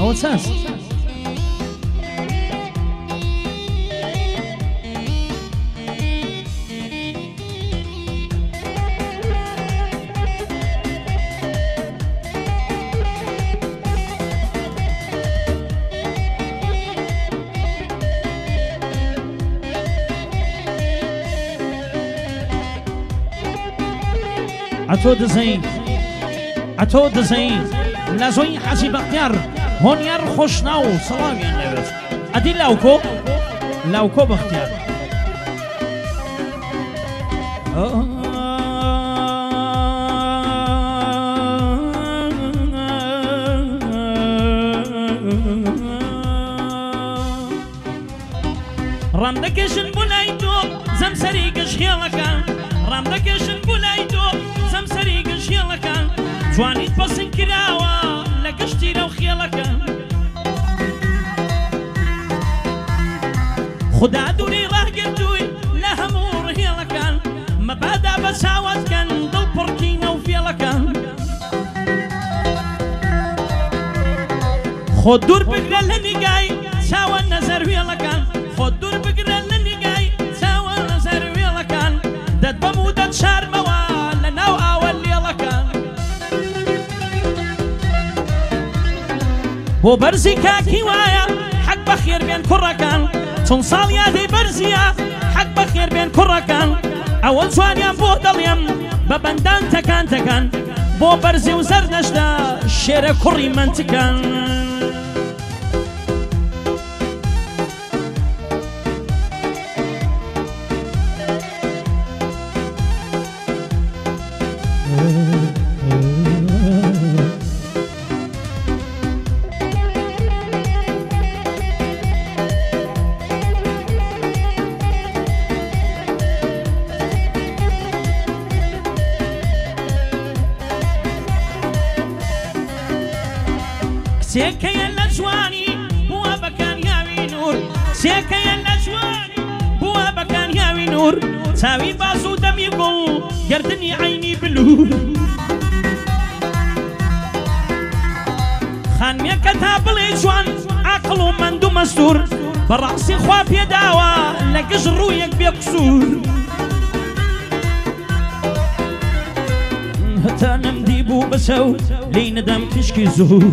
ئەوە چاس عتۆ دەزەین لە زۆی حەزی بەختیار هۆنیار خۆشناو سەڵامیان لەوێت ئەدی لاوکۆ بەختیار ڕام دەکەشن بۆ لای تۆ زەمسەری گەشتێڵەکان ڕام دەکەشن بۆ لای تۆ زەمسەری گەشتێڵەکان جوانیت پەسند کراوە لە گشتی رەو خێڵەکان خدا دووری ڕاگرتووی لە هەموو ڕهێڵەکان مەبادا بە چاوەتکەن دڵ پڕکینە و فێڵەکان خۆ دوور بگرە لە نیگای چاوە نەزەر وێڵەکان خۆ دوور بگرە لە نیگای چاوە نەزەر وێڵەکان دەت بەم و دەت شارمەوە لە ناو ئاوە لێڵەکان بۆ بەرزی کاکی وایە حەق بە خێر بێن کوڕەکان چون ساڵ یادەی بەرزیە حەق بە خێر بێن کوڕەکان ئەوە جوانیان بۆ دەڵێم بە بەندان تەکان تەکان بۆ بەرزی و زەر نەشدا شێرە کوڕی منتکان سێکەیە لە جوانی بووە بەکانیاوی نور سێکەیە لە جوانی بووە بەکانیاوی نور چاوی باز و دەمی گوڵ گردنی عینی بلور خانمێکە تا بڵێ جوان عاقڵ و مەند و مەستور بەڕاستی خوا پێداوە لە گشت ڕوویەک بێ قسوور هەتا نەمدی بوو بەسە و لی نەدەم تشکی زۆر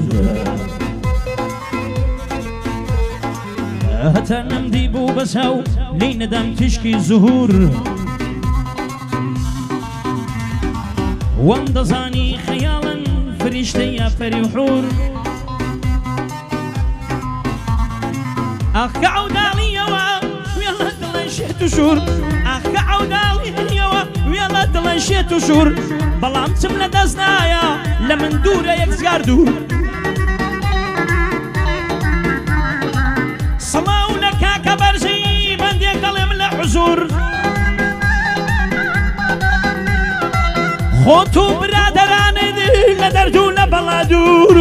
هەتا نەمدی بوو بەسە و لی نەدەم تشکی زۆر وەم دەزانی خەیاڵن فریشتە یا فەری و حور ئەخ کە عەوداڵیەوە وێڵە دڵەن شێت و شور ئەخ کە عەوداڵیەوە وێڵە دڵەن شێت و شور بەڵام چم لە دەست نایە لە من دوورە یەک زگار دوور سڵاو لە کاکە بەرزەی بەندێک دەڵێم لە حوزور خۆت و برادەرانت لە دەرد و لە بەڵادور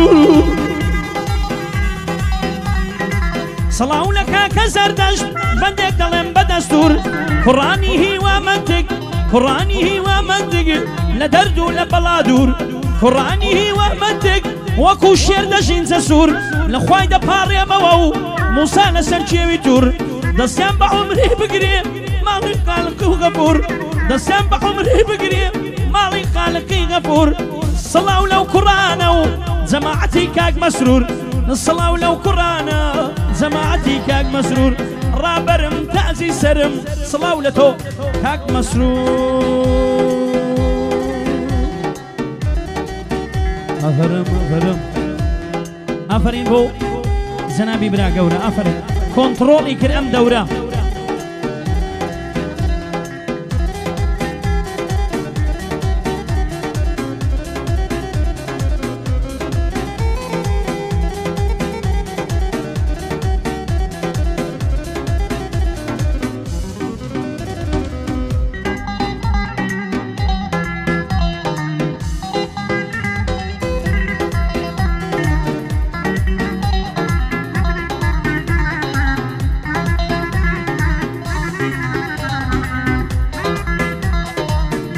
سڵاو لە کاکە زەردەشت بەندێک دەڵێم بەدەستور کوڕانی هیوا منتگ کوڕانی هیوا منتگ لە دەرد و لە بەڵادور کوڕانی هیوا منتگ وەکو شێر دەژین جەسوور لە خوای دەپاڕێمەوە و موسا لەسەر کێوی توور دەستیان بە عومری بگرێ ماڵی خالقی و غەفور دەستیان بە عومری بگرێ ماڵی خالقی غەفور سڵاو لەو کوڕانە و جەماعەتی کاک مەسرور سڵاو لەو کوڕانە جەماعەتی کاک مەسرور ڕابەرم تازی سەرم سڵاو لە تۆ کاک مەسرور ئەفەرم ئەفەرم ئافرین بۆ جەنابی برا گەورە ئافرین کۆنتڕۆڵی کرد ئەم دەورە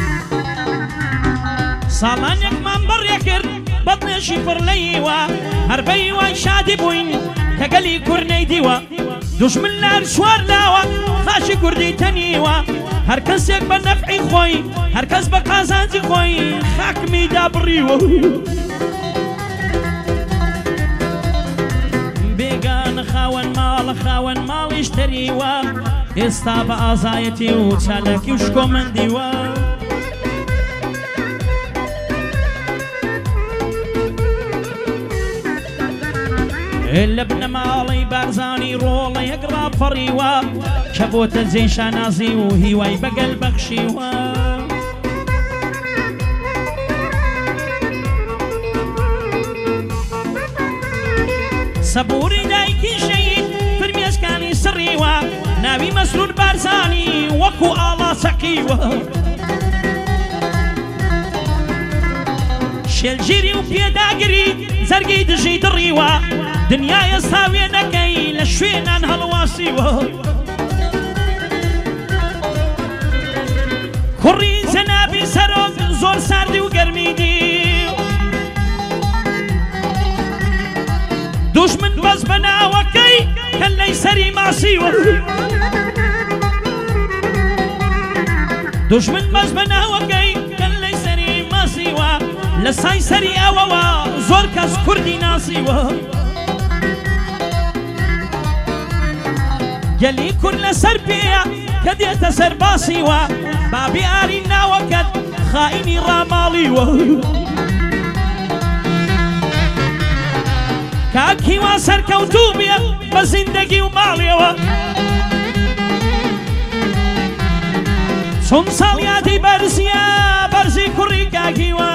ساڵانێکمان بەڕێ کرد بەڵێژی پڕ لەیوە هربي وان شادي بوين كقلي كورني ديوا دشمن لار شوار لاوا خاشي كردي تنيوا هركز يك بنفعي خوي هركز بقازانجي خوي خاكمي دابريوا بيقان خاون مال يشتريوا استاب ازايتي وشالكي وشكو من ديوا إلا ابن مالي بارزاني رولا يقرب فريوا شبوت زين شانازي وهواي بقل بخشيوا صبوري دايكي شيء فرمي اسكاني سريوا ناوي مسرور بارزاني وكو آلا سقيوا شلجيري وبيداقري زرقي دجي دريوا دنيا يساوي نكي لشوينا هالواسيوا كوري زنابي سروق زور ساردي وقرميدي دشمن بس بنا وكي كان ليسري معصيوا دشمن بس بنا وكي كان ليسري معصيوا لساي سري أواوا زور كاس كردي ناسيوا يلي كل سربيع كديت سرباسيوا بابي أرينا وكد خائني راماليوا كاكي واسر كوتوبيا بزندگي وماليوا سون سالياتي برزي كوري كاكيوا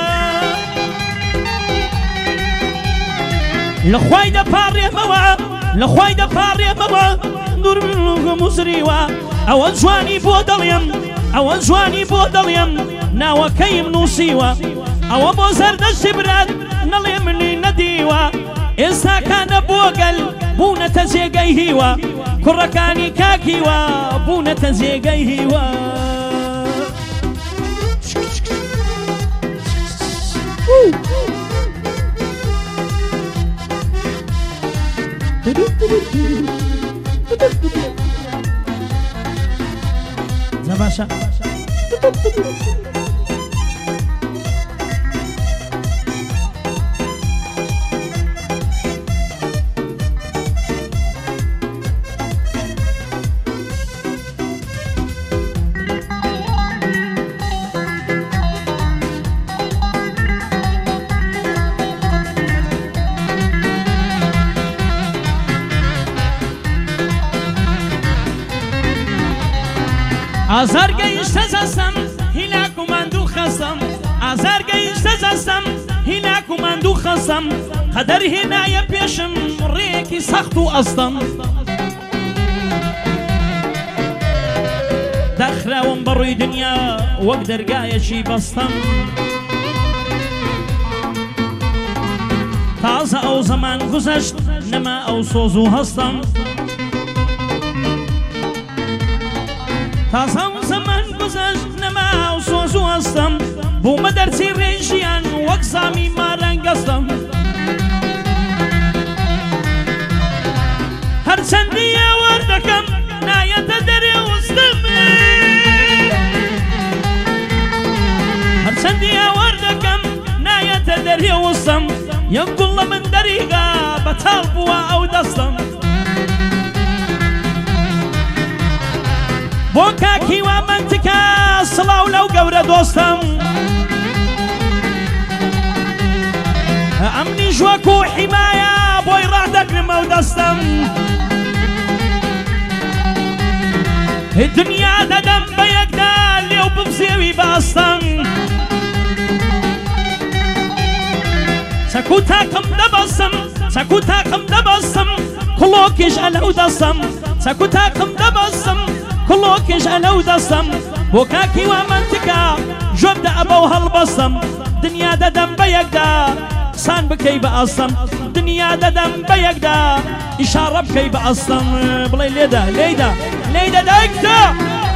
لخواي دا باري موا لخواي دا باري موا دور منو مزريوا اول جواني بودليم اول جواني بودليم ناوا كيم نوسيوا او بوزر دشبرات نلي مني نديوا إذا كان بوغل بونة زيغي هيوا كركاني كاكيوا بونة زيغي هيوا زباشا آزار گیشت زستم هینا کماندو خستم آزار گیشت زستم هینا کماندو خستم قدر هنای پیشم ریکی سختو استم دخلهم بروی دنیا وقدر گایشی بستم تازه او زمان گذشت نما او سوزو هستم تازه زمان گذشت نما و سوزو هستم بو مدرسی ریشیان وقزامی مارنگ هستم هر چندی وردکم نایت دری وستم هر چندی وردکم نایت دری وستم ينقل من دريقة بطال بوا أو دستم بوكاكي ومنتكا صلاو لو قورة دوستم أمني جواكو حماية بوي راح دقرم أو دستم الدنيا ددم بيقدا اللي وبمسيوي باستم سكوتاكم دبصم سكوتاكم دبصم كلوكش أنا ودصم سكوتاكم دبصم كلوكش أنا ودصم بوكاكي ومنتكا جبد أبو هالبصم دنيا ددم بيقدا سان بكي بأصم دنيا ددم بيقدا إشارة بكي بأصم بلاي ليدا ليدا ليدا دايكتا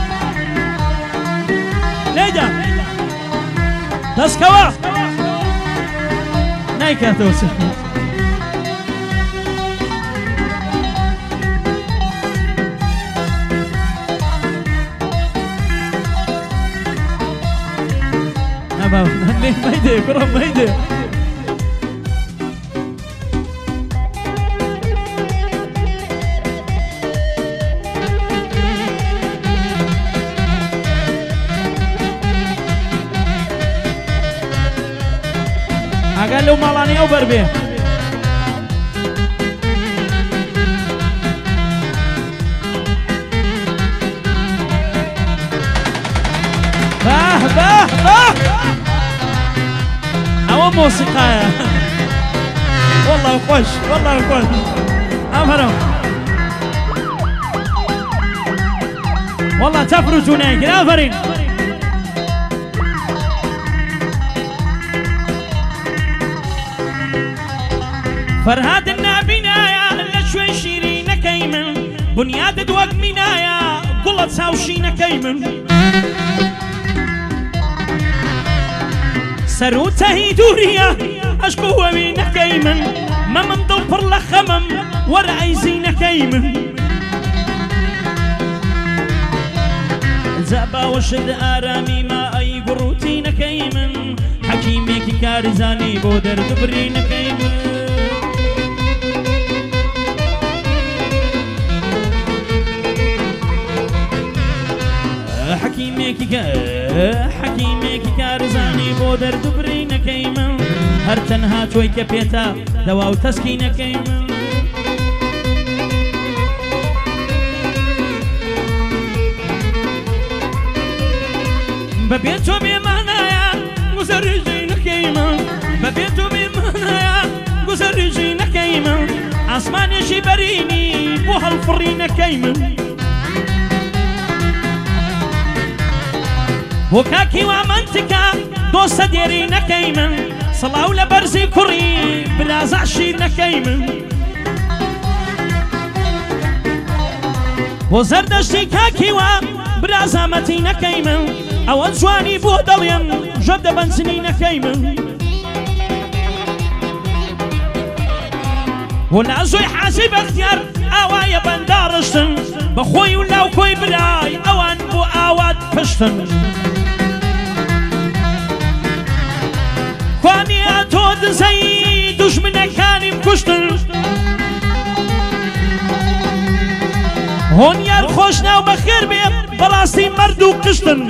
ليدا تسكوا نايكا توسف ميدي كرم ميدي قال له مالاني او بربي باه باه باه او موسيقى والله خوش والله خوش افرم والله تفرجون هيك افرين فرهاد النابنايا لشوي شيرين كيمن بنياد دوق منايا قلت ساوشين كيمن سروته دوريا اشكو من كيمن ما من ضفر لخمم ورعيزين كيمن زابا وشد آرامي ما أي قروتين كيمن حكيمك كارزاني بودر دبرين كيمن حكيمك كارزاني بودر دبرين كيمن هر تنها توي كبيتا دواو تسكين كيمن ببيتو بمعنايا مزرجين كيمن ببيتو بمعنايا مزرجين كيمن عصماني جبريني بوها الفرين كيمن وكاكي ومنتكا دوسة ديرين كيمن صلاو لبرزي كوري برازعشين كيمن وزردشتي كاكي وبرازامتين كيمن او جواني بودلين جبد بنسنين كيمن ونازوي حاسب اختيار اوايا بندارشتن بخوي ولا وكوي براي اوان بو اواد فشتن خواني اتود زي دشمنه كاني مكشتن هون يار خوشنا وبخير بيت براسي مردو قشتن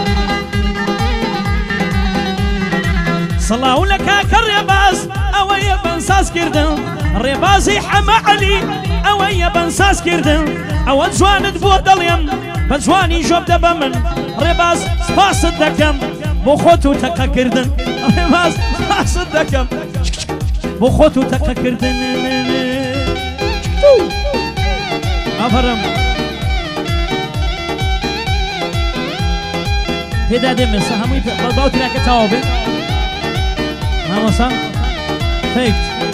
صلاو لك كالرباز اويا بنساس كردن ربازي حما علي اويا بنساس كردن او جوان بودليم بجواني جوب دبمن رباز سپاس دكم بو خوتو تقا كردن رباز سپاس دكم بو خوتو تقا كردن افرم هدا دمس همي باوت لك توابه همسا فيكت